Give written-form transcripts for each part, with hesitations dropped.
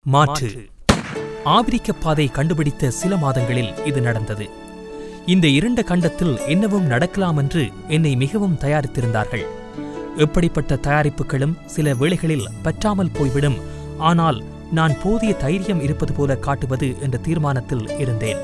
மாற்று. ஆபிரிக்க பாதை கண்டுபிடித்த சில மாதங்களில் இது நடந்தது. இந்த இருண்ட கண்டத்தில் என்னவும் நடக்கலாம் என்று என்னை மிகவும் தயாரித்திருந்தார்கள். எப்படிப்பட்ட தயாரிப்புகளும் சில வேளைகளில் பற்றாமல் போய்விடும். ஆனால் நான் போதிய தைரியம் இருப்பது போல காட்டுவது என்ற தீர்மானத்தில் இருந்தேன்.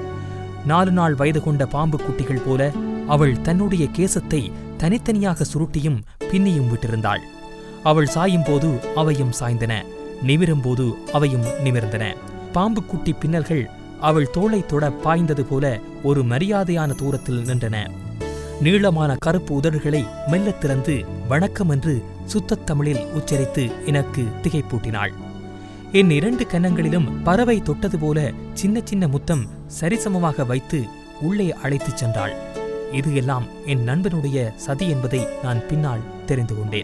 4 நாள் வயது கொண்ட பாம்பு குட்டிகள் போல அவள் தன்னுடைய கேசத்தை தனித்தனியாக சுருட்டியும் பின்னியும் விட்டிருந்தாள். அவள் சாயும் போது அவையும் சாய்ந்தன, நிமிரும்போது அவையும் நிமிர்ந்தன. பாம்பு குட்டி பின்னல்கள் அவள் தோளை தொட பாய்ந்தது போல ஒரு மரியாதையான தூரத்தில் நின்றன. நீளமான கருப்பு உதடுகளை மெல்ல திறந்து வணக்கம் என்று சுத்தத் தமிழில் உச்சரித்து எனக்கு திகைப்பூட்டினாள். என் 2 கன்னங்களிலும் பறவை தொட்டது போல சின்ன சின்ன முத்தம் சரிசமமாக வைத்து உள்ளே அழைத்துச் சென்றாள். இது எல்லாம் என் நண்பனுடைய சதி என்பதை நான் பின்னால் தெரிந்து கொண்டேன்.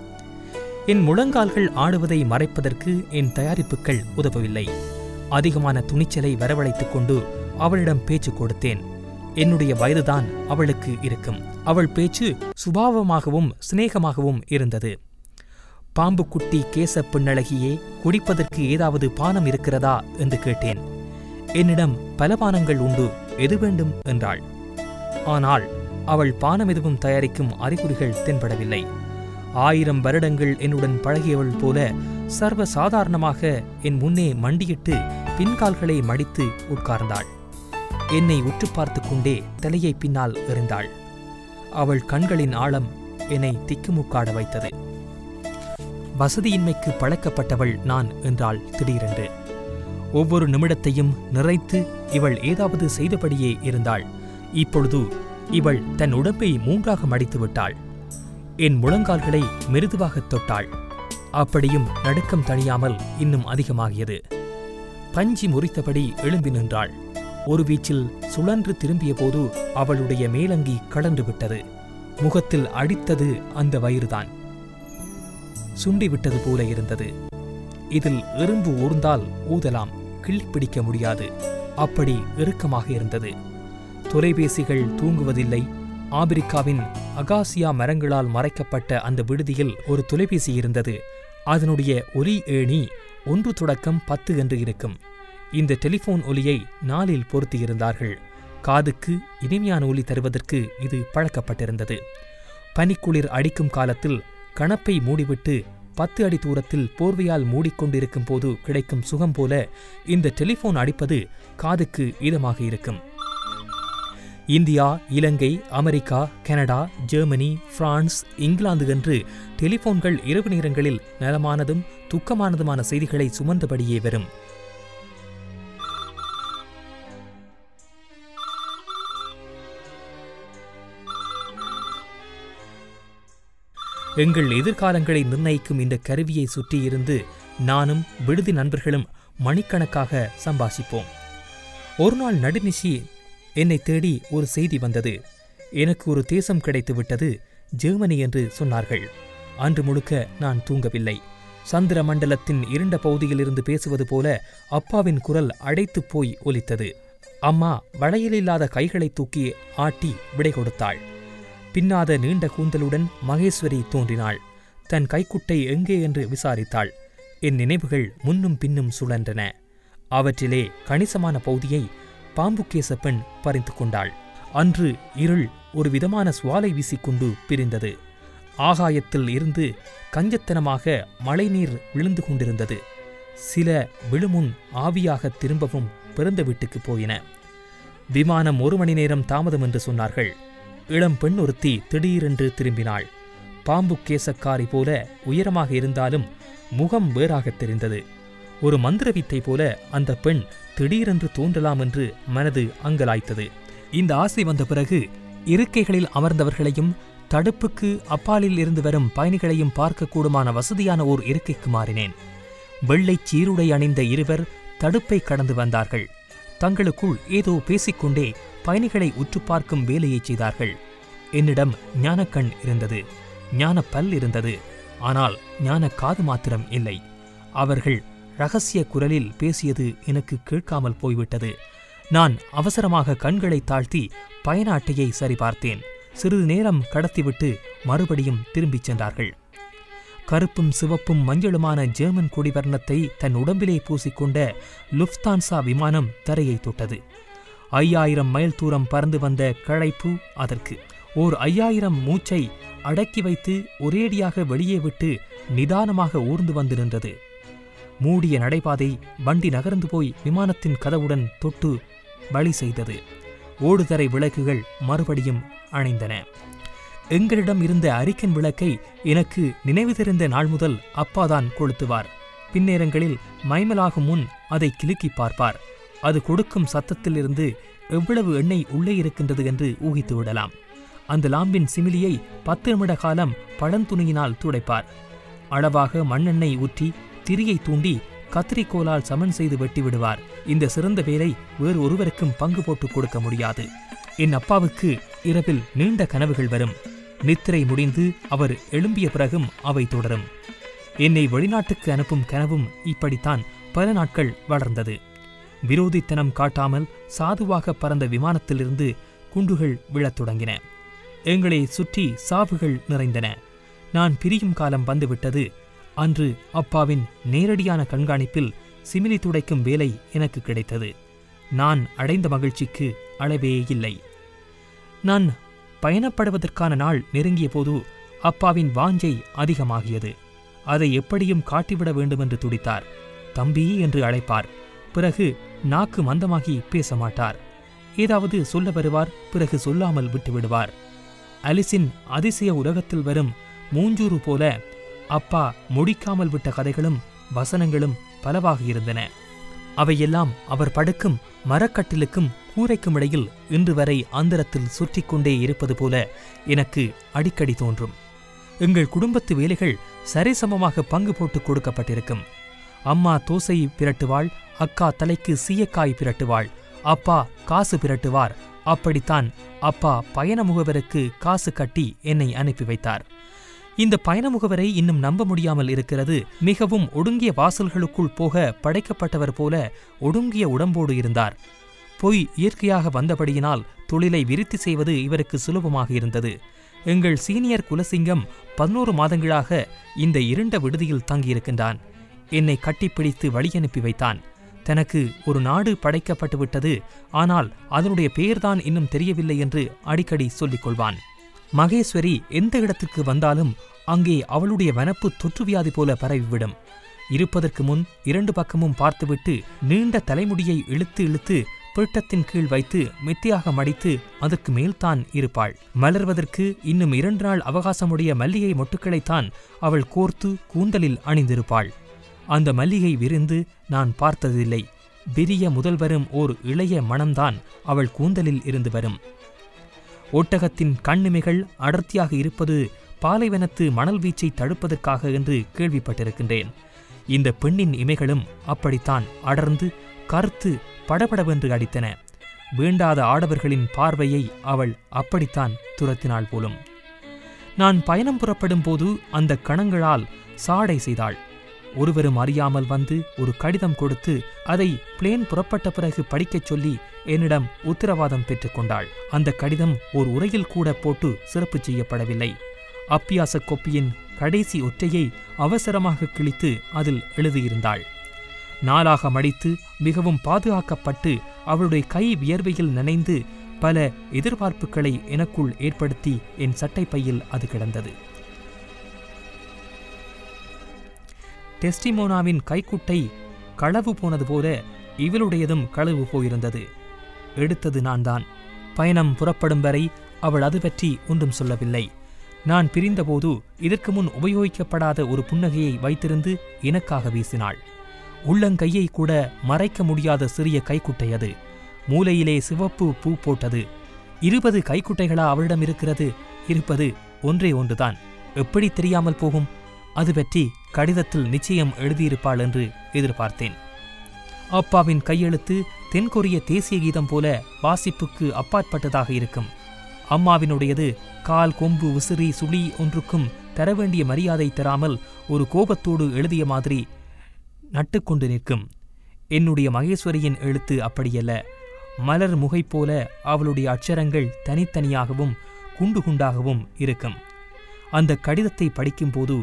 என் முழங்கால்கள் ஆடுவதை மறைப்பதற்கு என் தயாரிப்புகள் உதவவில்லை. அதிகமான துணிச்சலை வரவழைத்துக் கொண்டு அவளிடம் பேச்சு கொடுத்தேன். என்னுடைய வயதுதான் அவளுக்கு இருக்கும். அவள் பேச்சு சுபாவமாகவும் சிநேகமாகவும் இருந்தது. பாம்புக்குட்டி கேச பெண்ணழகியே, குடிப்பதற்கு ஏதாவது பானம் இருக்கிறதா என்று கேட்டேன். என்னிடம் பல பானங்கள் உண்டு, எது வேண்டும் என்றாள். ஆனால் அவள் பானம் எதுவும் தயாரிக்கும் அறிகுறிகள் தென்படவில்லை. 1000 வருடங்கள் என்னுடன் பழகியவள் போல சர்வ சாதாரணமாக என் முன்னே மண்டியிட்டு பின்கால்களை மடித்து உட்கார்ந்தாள். என்னை உற்று பார்த்து கொண்டே தலையை பின்னால் எறிந்தாள். அவள் கண்களின் ஆழம் என்னை திக்குமுக்காட வைத்தது. வசதியின்மைக்கு பழக்கப்பட்டவள் நான் என்றாள் திடீரென்று. ஒவ்வொரு நிமிடத்தையும் நிறைத்து இவள் ஏதாவது செய்தபடியே இருந்தாள். இப்பொழுது இவள் தன் உடம்பை 3ஆக மடித்து விட்டாள். என் முழங்கால்களை மெருதுவாகத் தொட்டாள். அப்படியும் நடுக்கம் தணியாமல் இன்னும் அதிகமாகியது. பஞ்சி முறித்தபடி எழும்பி நின்றாள். ஒரு வீச்சில் சுழன்று திரும்பிய போது அவளுடைய மேலங்கி கலன்று விட்டது. முகத்தில் அடித்தது அந்த வயிறுதான். சுண்டிவிட்டது போல இருந்தது. இதில் எறும்பு ஊர்ந்தால் ஊதலாம், கிள்ளிப்பிடிக்க முடியாது. அப்படி இறுக்கமாக இருந்தது. தொலைபேசிகள் தூங்குவதில்லை. ஆபிரிக்காவின் அகாசியா மரங்களால் மறைக்கப்பட்ட அந்த விடுதியில் ஒரு தொலைபேசி இருந்தது. அதனுடைய ஒலி ஏணி 1 தொடக்கம் 10 என்று இருக்கும். இந்த டெலிஃபோன் ஒலியை 4இல் பொருத்தியிருந்தார்கள். காதுக்கு இனிமையான ஒலி தருவதற்கு இது பழக்கப்பட்டிருந்தது. பனிக்குளிர் அடிக்கும் காலத்தில் கணப்பை மூடிவிட்டு 10 அடி தூரத்தில் போர்வையால் மூடிக்கொண்டிருக்கும் போது கிடைக்கும் சுகம் போல இந்த டெலிஃபோன் அடிப்பது காதுக்கு இதமாக இருக்கும். India, Ilangai, America, Canada, Germany, France, England என்று டெலிஃபோன்கள் இரவு நேரங்களில் நலமானதும் துக்கமானதுமான செய்திகளை சுமந்தபடியே வரும். எங்கள் எதிர்காலங்களை நிர்ணயிக்கும் இந்த கருவியை சுற்றியிருந்து நானும் விடுதி நண்பர்களும் மணிக்கணக்காக சம்பாஷிப்போம். ஒரு நாள் நடுநிசி என்னை தேடி ஒரு செய்தி வந்தது. எனக்கு ஒரு தேசம் கிடைத்துவிட்டது, ஜெர்மனி என்று சொன்னார்கள். அன்று முழுக்க நான் தூங்கவில்லை. சந்திர மண்டலத்தின் இருண்ட பகுதியிலிருந்து பேசுவது போல அப்பாவின் குரல் அடைத்து போய் ஒலித்தது. அம்மா வளையலில்லாத கைகளை தூக்கி ஆட்டி விடை கொடுத்தாள். பின்னாத நீண்ட கூந்தலுடன் மகேஸ்வரி தோன்றினாள். தன் கைக்குட்டை எங்கே என்று விசாரித்தாள். என் நினைவுகள் முன்னும் பின்னும் சுழன்றன. அவற்றிலே கணிசமான பகுதியை பாம்புக்கேச பெண் பறித்து கொண்டாள். அன்று இருள் ஒரு விதமான சுவாலை வீசிக்கொண்டு பிரிந்தது. ஆகாயத்தில் இருந்து கஞ்சத்தனமாக மழைநீர் விழுந்து கொண்டிருந்தது. சில விழுமுன் ஆவியாக திரும்பவும் பிறந்த வீட்டுக்கு போயின. விமானம் 1 மணி நேரம் தாமதம் என்று சொன்னார்கள். இளம் பெண் ஒருத்தி திடீரென்று திரும்பினாள். பாம்புக்கேசக்காரி போல உயரமாக இருந்தாலும் முகம் வேறாக தெரிந்தது. ஒரு மந்திரவித்தை போல அந்த பெண் திடீரென்று தோன்றலாம் என்று மனது அங்கலாய்த்தது. இந்த ஆசை வந்த பிறகு இருக்கைகளில் அமர்ந்தவர்களையும் தடுப்புக்கு அப்பாலில் இருந்து வரும் பயணிகளையும் பார்க்கக்கூடுமான வசதியான ஓர் இருக்கைக்கு மாறினேன். வெள்ளை சீருடை அணிந்த இருவர் தடுப்பை கடந்து வந்தார்கள். தங்களுக்குள் ஏதோ பேசிக்கொண்டே பயணிகளை உற்று பார்க்கும் வேலையை செய்தார்கள். என்னிடம் ஞானக்கண் இருந்தது, ஞானப்பல் இருந்தது. ஆனால் ஞான காது மாத்திரம் இல்லை. அவர்கள் இரகசிய குரலில் பேசியது எனக்கு கேட்காமல் போய்விட்டது. நான் அவசரமாக கண்களை தாழ்த்தி பயண அட்டையை சரிபார்த்தேன். சிறிது நேரம் கடத்திவிட்டு மறுபடியும் திரும்பிச் சென்றார்கள். கருப்பும் சிவப்பும் மஞ்சளுமான ஜெர்மன் கொடிவர்ணத்தை தன் உடம்பிலே பூசிக்கொண்ட லுஃப்தான்சா விமானம் தரையை தொட்டது. 5000 மைல் தூரம் பறந்து வந்த களைப்பு அதற்கு. ஓர் 5000 மூச்சை அடக்கி வைத்து ஒரேடியாக வெளியே விட்டு நிதானமாக ஊர்ந்து வந்து நின்றது. மூடிய நடைபாதை வண்டி நகர்ந்து போய் விமானத்தின் கதவுடன் தொட்டு வழி செய்தது. ஓடுதரை விளக்குகள் மறுபடியும் அணைந்தன. எங்களிடம் இருந்த அரிக்கன் விளக்கை எனக்கு நினைவு தெரிந்த நாள் முதல் அப்பாதான் கொளுத்துவார். பின்னேரங்களில் மைமலாகும் முன் அதை கிலுக்கி பார்ப்பார். அது கொடுக்கும் சத்தத்திலிருந்து எவ்வளவு எண்ணெய் உள்ளே இருக்கின்றது என்று ஊகித்து விடலாம். அந்த லாம்பின் சிமிலியை 10 நிமிட காலம் பழந்துணியினால் துடைப்பார். அளவாக மண்ணெண்ணெய் ஊற்றி திரியை தூண்டி கத்திரிக்கோலால் சமன் செய்து வெட்டிவிடுவார். இந்த சிறந்த வேலை வேறு ஒருவருக்கும் பங்கு போட்டு கொடுக்க முடியாது. என் அப்பாவுக்கு இரவில் நீண்ட கனவுகள் வரும். நித்திரை முடிந்து அவர் எழும்பிய பிறகும் அவை தொடரும். என்னை வெளிநாட்டுக்கு அனுப்பும் கனவும் இப்படித்தான் பல நாட்கள் வளர்ந்தது. விரோதித்தனம் காட்டாமல் சாதுவாக பறந்த விமானத்திலிருந்து குண்டுகள் விழத் தொடங்கின. எங்களை சுற்றி சாவுகள் நிறைந்தன. நான் பிரியும் காலம் வந்துவிட்டது. அன்று அப்பாவின் நேரடியான கண்காணிப்பில் சிமிலி துடைக்கும் வேலை எனக்கு கிடைத்தது. நான் அடைந்த மகிழ்ச்சிக்கு அளவே இல்லை. நான் பயணப்படுவதற்கான நாள் நெருங்கிய போது அப்பாவின் வாஞ்சை அதிகமாகியது. அதை எப்படியும் காட்டிவிட வேண்டுமென்று துடித்தார். தம்பி என்று அழைப்பார். பிறகு நாக்கு மந்தமாகி பேச மாட்டார். ஏதாவது சொல்ல வருவார், பிறகு சொல்லாமல் விட்டுவிடுவார். அலிசின் அதிசய உலகத்தில் வரும் மூஞ்சூறு போல அப்பா முடிக்காமல் விட்ட கதைகளும் வசனங்களும் பலவாக இருந்தன. அவையெல்லாம் அவர் படுக்கும் மரக்கட்டிலுக்கும் கூரைக்கும் இடையில் இன்று வரை அந்தரத்தில் சுற்றி கொண்டே இருப்பது போல எனக்கு அடிக்கடி தோன்றும். எங்கள் குடும்பத்து வேலைகள் சரிசமமாக பங்கு போட்டு கொடுக்கப்பட்டிருக்கும். அம்மா தோசை பிரட்டுவாள், அக்கா தலைக்கு சீயக்காய் பிரட்டுவாள், அப்பா காசு பிரட்டுவார். அப்படித்தான் அப்பா பயண முகவருக்கு காசு கட்டி என்னை அனுப்பி வைத்தார். இந்த பயண முகவரை இன்னும் நம்ப முடியாமல் இருக்கிறது. மிகவும் ஒடுங்கிய வாசல்களுக்குள் போக படைக்கப்பட்டவர் போல ஒடுங்கிய உடம்போடு இருந்தார். பொய் இயற்கையாக வந்தபடியினால் தொழிலை விருத்தி செய்வது இவருக்கு சுலபமாக இருந்தது. எங்கள் சீனியர் குலசிங்கம் 11 மாதங்களாக இந்த இருண்ட விடுதியில் தங்கியிருக்கின்றான். என்னை கட்டிப்பிடித்து வழியனுப்பி வைத்தான். தனக்கு ஒரு நாடு படைக்கப்பட்டு விட்டது, ஆனால் அதனுடைய பெயர்தான் இன்னும் தெரியவில்லை என்று அடிக்கடி சொல்லிக் கொள்வான். மகேஸ்வரி எந்த இடத்துக்கு வந்தாலும் அங்கே அவளுடைய வனப்பு தொற்றுவியாதி போல பரவிவிடும். இருப்பதற்கு முன் 2 பக்கமும் பார்த்துவிட்டு நீண்ட தலைமுடியை இழுத்து இழுத்து பிட்டத்தின் கீழ் வைத்து மெத்தியாக மடித்து அதற்கு மேல்தான் இருப்பாள். மலர்வதற்கு இன்னும் 2 நாள் அவகாசமுடைய மல்லிகை மொட்டுக்களைத்தான் அவள் கோர்த்து கூந்தலில் அணிந்திருப்பாள். அந்த மல்லிகை விரிந்து நான் பார்த்ததில்லை. விரிய முதல் வரும் ஓர் இளைய மணம்தான் அவள் கூந்தலில் இருந்து வரும். ஒட்டகத்தின் கண்ணிமைகள் அடர்த்தியாக இருப்பது பாலைவனத்து மணல் வீச்சை தடுப்பதற்காக என்று கேள்விப்பட்டிருக்கின்றேன். இந்த பெண்ணின் இமைகளும் அப்படித்தான் அடர்ந்து கருத்து படபடவென்று அடித்தன. வேண்டாத ஆடவர்களின் பார்வையை அவள் அப்படித்தான் துரத்தினாள் போலும். நான் பயணம் புறப்படும் போது அந்த கணங்களால் சாடை செய்தாள். ஒருவரும் அறியாமல் வந்து ஒரு கடிதம் கொடுத்து அதை பிளேன் புறப்பட்ட பிறகு படிக்கச் சொல்லி என்னிடம் உத்தரவாதம் பெற்றுக்கொண்டாள். அந்த கடிதம் ஒரு உரையில் கூட போட்டு சிறப்பு செய்யப்படவில்லை. அப்பியாச கொப்பியின் கடைசி ஒற்றையை அவசரமாக கிழித்து அதில் எழுதியிருந்தாள். நாளாக மடித்து மிகவும் பாதுகாக்கப்பட்டு அவளுடைய கை வியர்வையில் நனைந்து பல எதிர்பார்ப்புகளை எனக்குள் ஏற்படுத்தி என் சட்டை பையில் அது கிடந்தது. டெஸ்டிமோனாவின் கைக்குட்டை களவு போனது போல இவளுடையதும் களவு போயிருந்தது. எடுத்தது நான் தான். பயணம் புறப்படும் வரை அவள் அது பற்றி ஒன்றும் சொல்லவில்லை. நான் பிரிந்தபோது இதற்கு முன் உபயோகிக்கப்படாத ஒரு புன்னகையை வைத்திருந்து எனக்காக வீசினாள். உள்ளங்கையை கூட மறைக்க முடியாத சிறிய கைக்குட்டை அது. மூலையிலே சிவப்பு பூ போட்டது. 20 கைக்குட்டைகளா அவளிடம் இருக்கிறது? இருப்பது ஒன்றே ஒன்றுதான். எப்படி தெரியாமல் போகும்? அது பற்றி கடிதத்தில் நிச்சயம் எழுதியிருப்பாள் என்று எதிர்பார்த்தேன். அப்பாவின் கையெழுத்து தென்கொரிய தேசிய கீதம் போல வாசிப்புக்கு அப்பாற்பட்டதாக இருக்கும். அம்மாவினுடையது கால், கொம்பு, விசிறி, சுழி ஒன்றுக்கும் தரவேண்டிய மரியாதை தராமல் ஒரு கோபத்தோடு எழுதிய மாதிரி நட்டுக்கொண்டு நிற்கும். என்னுடைய மகேஸ்வரியின் எழுத்து அப்படியல்ல. மலர் முகை போல அவளுடைய அட்சரங்கள் தனித்தனியாகவும் குண்டு குண்டாகவும் இருக்கும். அந்த கடிதத்தை படிக்கும்போது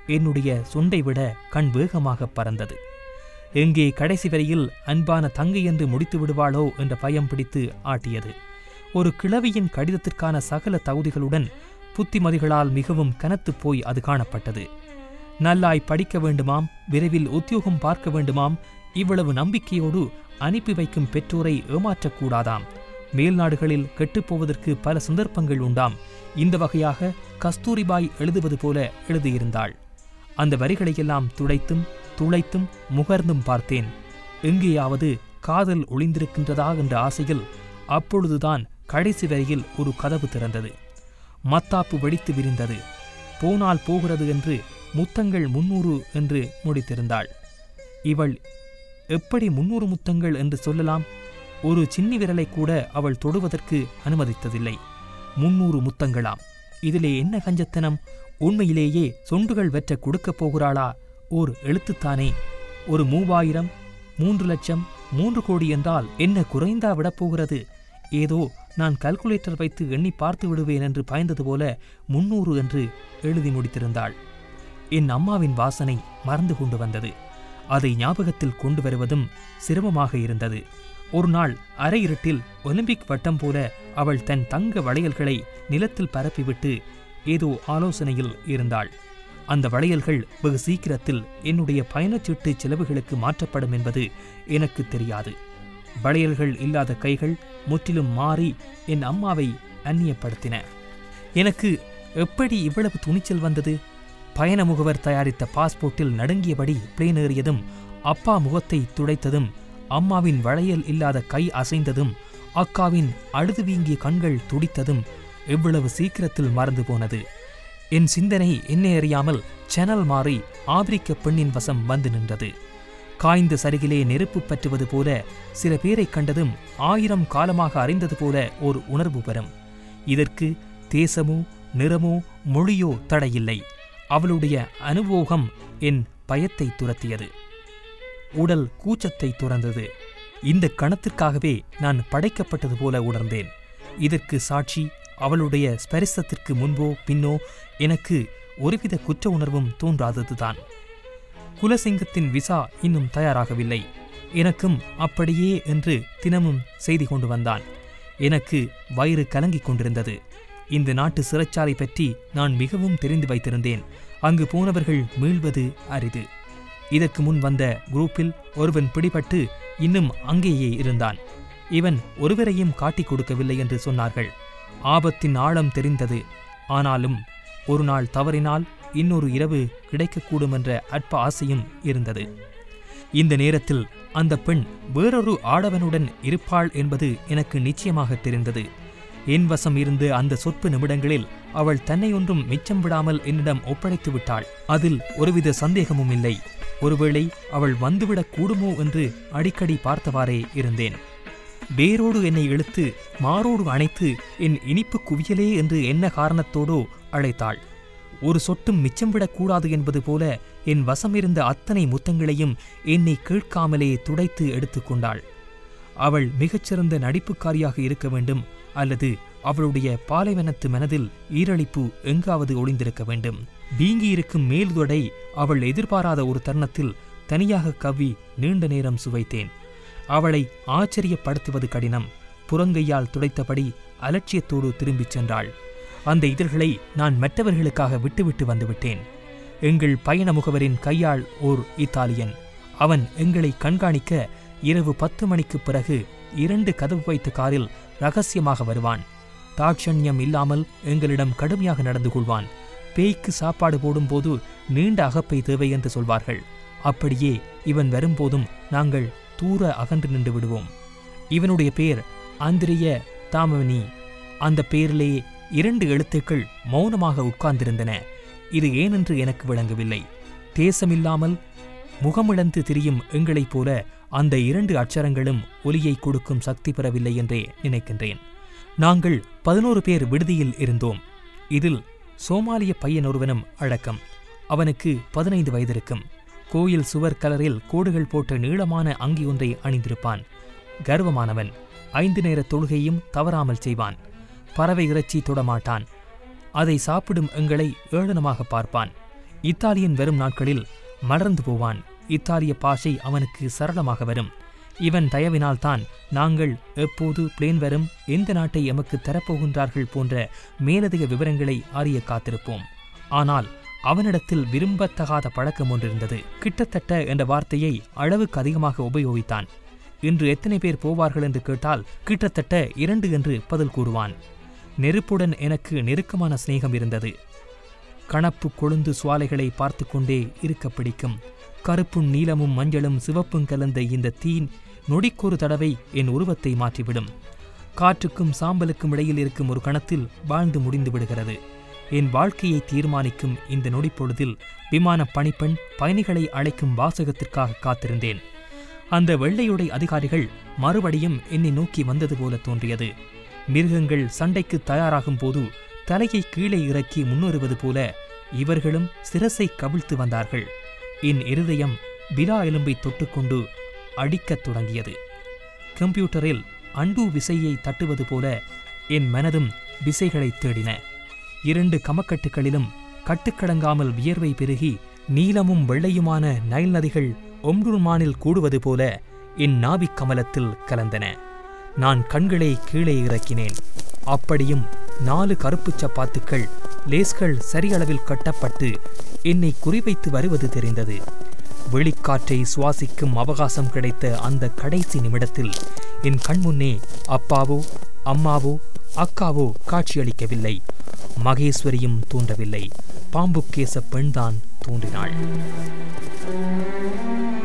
என்னுடைய சுண்டை விட கண் வேகமாக பறந்தது. எங்கே கடைசி வரையில் அன்பான தங்கை என்று முடித்து விடுவாளோ என்ற பயம் பிடித்து ஆட்டியது. ஒரு கிழவியின் கடிதத்திற்கான சகல தகுதிகளுடன் புத்திமதிகளால் மிகவும் கனத்துப் போய் அது காணப்பட்டது. நல்லாய் படிக்க வேண்டுமாம், விரைவில் உத்தியோகம் பார்க்க வேண்டுமாம், இவ்வளவு நம்பிக்கையோடு அனுப்பி வைக்கும் பெற்றோரை ஏமாற்றக்கூடாதாம், மேல்நாடுகளில் கெட்டுப்போவதற்கு பல சந்தர்ப்பங்கள் உண்டாம், இந்த வகையாக கஸ்தூரிபாய் எழுதுவது போல எழுதியிருந்தாள். அந்த வரிகளையெல்லாம் துளைத்தும் முகர்ந்தும் பார்த்தேன். எங்கேயாவது காதல் ஒளிந்திருக்கின்றதா என்ற ஆசையில் அப்பொழுதுதான் கடைசி வரையில் ஒரு கதவு திறந்தது. மத்தாப்பு வெடித்து விரிந்தது. போனால் போகிறது என்று முத்தங்கள் 300 என்று முடித்திருந்தாள். இவள் எப்படி 300 முத்தங்கள் என்று சொல்லலாம்? ஒரு சின்னி விரலை கூட அவள் தொடுவதற்கு அனுமதித்ததில்லை. 300 முத்தங்களாம். இதிலே என்ன கஞ்சத்தனம்? உண்மையிலேயே சொண்டுகள் வெற்ற கொடுக்கப் போகிறாளா? ஓர் எழுத்துத்தானே. ஒரு 3000, 3 லட்சம், 3 கோடி என்றால் என்ன குறைந்தா விடப்போகிறது? ஏதோ நான் கால்குலேட்டர் வைத்து எண்ணி பார்த்து விடுவேன் என்று பாய்ந்தது போல 300 என்று எழுதி முடித்திருந்தாள். என் அம்மாவின் வாசனை மறந்து கொண்டு வந்தது. அதை ஞாபகத்தில் கொண்டு வருவதும் சிரமமாக இருந்தது. ஒரு நாள் அரை இருட்டில் ஒலிம்பிக் வட்டம் போல அவள் தன் தங்க வளையல்களை நிலத்தில் பரப்பிவிட்டு ஏதோ ஆலோசனையில் இருந்தாள். அந்த வளையல்கள் வெகு சீக்கிரத்தில் என்னுடைய பயணச்சீட்டு செலவுகளுக்கு மாற்றப்படும் என்பது எனக்கு தெரியாது. வளையல்கள் இல்லாத கைகள் முற்றிலும் மாறி என் அம்மாவை அந்நியப்படுத்தின. எனக்கு எப்படி இவ்வளவு துணிச்சல் வந்தது? பயண முகவர் தயாரித்த பாஸ்போர்ட்டில் நடுங்கியபடி பிளேன் ஏறியதும், அப்பா முகத்தை துடைத்ததும், அம்மாவின் வளையல் இல்லாத கை அசைந்ததும், அக்காவின் அழுது வீங்கிய கண்கள் துடித்ததும் எவ்வளவு சீக்கிரத்தில் மறந்து போனது. என் சிந்தனை என்னை அறியாமல் சேனல் மாறி ஆப்பிரிக்க பெண்ணின் வசம் வந்து நின்றது. காய்ந்த சரிகிலே நெருப்பு பற்றுவது போல, சில பேரை கண்டதும் 1000 காலமாக அறிந்தது போல ஒரு உணர்வு வரும். இதற்கு தேசமோ நிறமோ மொழியோ தடையில்லை. அவளுடைய அனுபோகம் என் பயத்தை துரத்தியது. உடல் கூச்சத்தை துறந்தது. இந்த கணத்திற்காகவே நான் படைக்கப்பட்டது போல உணர்ந்தேன். இதற்கு சாட்சி அவளுடைய ஸ்பரிசத்திற்கு முன்போ பின்னோ எனக்கு ஒருவித குற்ற உணர்வும் தோன்றாததுதான். குலசிங்கத்தின் விசா இன்னும் தயாராகவில்லை. எனக்கும் அப்படியே என்று தினமும் செய்தி கொண்டு வந்தான். எனக்கு வயிறு கலங்கிக் கொண்டிருந்தது. இந்த நாட்டு சிறைச்சாலை பற்றி நான் மிகவும் தெரிந்து வைத்திருந்தேன். அங்கு போனவர்கள் மீள்வது அரிது. இதற்கு முன் வந்த குரூப்பில் ஒருவன் பிடிபட்டு இன்னும் அங்கேயே இருந்தான். இவன் ஒருவரையும் காட்டிக் கொடுக்கவில்லை என்று சொன்னார்கள். ஆபத்தின் ஆழம் தெரிந்தது. ஆனாலும் ஒரு நாள் தவறினால் இன்னொரு இரவு கிடைக்கக்கூடும் என்ற அற்ப ஆசையும் இருந்தது. இந்த நேரத்தில் அந்த பெண் வேறொரு ஆடவனுடன் இருப்பாள் என்பது எனக்கு நிச்சயமாக தெரிந்தது. என் வசம் இருந்து அந்த சொற்ப நிமிடங்களில் அவள் தன்னை ஒன்றும் மிச்சம் விடாமல் என்னிடம் ஒப்படைத்து விட்டாள். அதில் ஒருவித சந்தேகமும் இல்லை. ஒருவேளை அவள் வந்துவிடக் கூடுமோ என்று அடிக்கடி பார்த்தவாறே இருந்தேன். வேரோடு என்னை இழுத்து மாரோடு அணைத்து என் இனிப்பு குவியலே என்று என்ன காரணத்தோடோ அழைத்தாள். ஒரு சொட்டும் மிச்சம் விடக்கூடாது என்பது போல என் வசமிருந்த அத்தனை முத்தங்களையும் என்னை கேட்காமலே துடைத்து எடுத்துக்கொண்டாள். அவள் மிகச்சிறந்த நடிப்புக்காரியாக இருக்க வேண்டும், அல்லது அவளுடைய பாலைவனத்து மனதில் ஈரழிப்பு எங்காவது ஒளிந்திருக்க வேண்டும். வீங்கியிருக்கும் மேல்தொடை அவள் எதிர்பாராத ஒரு தருணத்தில் தனியாக கவ்வி நீண்ட நேரம் சுவைத்தேன். அவளை ஆச்சரியப்படுத்துவது கடினம். புறங்கையால் துடைத்தபடி அலட்சியத்தோடு திரும்பிச் சென்றாள். அந்த இதழ்களை நான் மற்றவர்களுக்காக விட்டுவிட்டு வந்துவிட்டேன். எங்கள் பயண முகவரின் கையாள் ஓர் இத்தாலியன். அவன் எங்களை கண்காணிக்க இரவு 10 மணிக்கு பிறகு 2 கதவு வைத்த காரில் ரகசியமாக வருவான். தாட்சண்யம் இல்லாமல் எங்களிடம் கடுமையாக நடந்து கொள்வான். பேய்க்கு சாப்பாடு போடும்போது நீண்ட அகப்பை தேவை என்று சொல்வார்கள். அப்படியே இவன் வரும்போதும் நாங்கள் தூர அகன்று நின்று விடுவோம். இவனுடைய பெயர் ஆந்திரிய தாமனி. அந்த பெயரிலே 2 எழுத்துக்கள் மௌனமாக உட்கார்ந்திருந்தன. இது ஏனென்று எனக்கு விளங்கவில்லை. தேசமில்லாமல் முகமிழந்து திரியும் எங்களைப் போல அந்த 2 அட்சரங்களும் ஒலியை கொடுக்கும் சக்தி பெறவில்லை என்றே நினைக்கின்றேன். நாங்கள் 11 பேர் விடுதியில் இருந்தோம். இதில் சோமாலிய பையன் ஒருவனும் அடக்கம். அவனுக்கு 15 வயதிருக்கும். கோயில் சுவர் கலரில் கோடுகள் போட்ட நீளமான அங்கி ஒன்றை அணிந்திருப்பான். கர்வமானவன். 5 நேர தொழுகையும் தவறாமல் செய்வான். பறவை இறைச்சி தொடமாட்டான். அதை சாப்பிடும் எங்களை ஏளனமாக பார்ப்பான். இத்தாலியன் வரும் நாட்களில் மலர்ந்து போவான். இத்தாலிய பாஷை அவனுக்கு சரளமாக வரும். இவன் தயவினால்தான் நாங்கள் எப்போது பிளேன் வரும், எந்த நாட்டை எமக்கு தரப்போகின்றார்கள் போன்ற மேலதிக விவரங்களை அறிய காத்திருப்போம். ஆனால் அவனிடத்தில் விரும்பத்தகாத பழக்கம் ஒன்றிருந்தது. கிட்டத்தட்ட என்ற வார்த்தையை அளவுக்கு அதிகமாக உபயோகித்தான். இன்று எத்தனை பேர் போவார்கள் என்று கேட்டால் கிட்டத்தட்ட 2 என்று பதில் கூறுவான். நெருப்புடன் எனக்கு நெருக்கமான சிநேகம் இருந்தது. கணப்பு கொழுந்து சுவாலைகளை பார்த்து கொண்டே இருக்க பிடிக்கும். கருப்பும் நீலமும் மஞ்சளும் சிவப்பும் கலந்த இந்த தீ நொடிக்கொரு தடவை என் உருவத்தை மாற்றிவிடும். காற்றுக்கும் சாம்பலுக்கும் இடையில் இருக்கும் ஒரு கணத்தில் வாழ்ந்து முடிந்து விடுகிறது. என் வாழ்க்கையை தீர்மானிக்கும் இந்த நொடிப்பொழுதில் விமான பணிப்பெண் பயணிகளை அழைக்கும் வாசகத்திற்காக காத்திருந்தேன். அந்த வெள்ளையுடை அதிகாரிகள் மறுபடியும் என்னை நோக்கி வந்தது போல தோன்றியது. மிருகங்கள் சண்டைக்கு தயாராகும் போது தலையை கீழே இறக்கி முன்னேறுவது போல இவர்களும் சிரசை கவிழ்த்து வந்தார்கள். என் இருதயம் விலா எலும்பை தொட்டுக்கொண்டு அடிக்கத் தொடங்கியது. கம்ப்யூட்டரில் அண்டு விசையை தட்டுவது போல என் மனதும் விசைகளை தேடின. 2 கமக்கட்டுகளிலும் கட்டுக்கடங்காமல் வியர்வை பெருகி நீலமும் வெள்ளையுமான நைல் நதிகள் ஒம்டுர்மானில் கூடுவது போல என் நாவிக் கமலத்தில் கலந்தன. நான் கண்களை கீழே இறக்கினேன். அப்படியும் 4 கருப்புச் சப்பாத்துக்கள் லேஸ்கள் சரியளவில் கட்டப்பட்டு என்னை குறிவைத்து வருவது தெரிந்தது. வெளிக்காற்றை சுவாசிக்கும் அவகாசம் கிடைத்த அந்த கடைசி நிமிடத்தில் என் கண்முன்னே அப்பாவோ அம்மாவோ அக்காவோ காட்சியளிக்கவில்லை. மகேஸ்வரியும் தோன்றவில்லை. பாம்புக்கேச பெண்தான் தோன்றினாள்.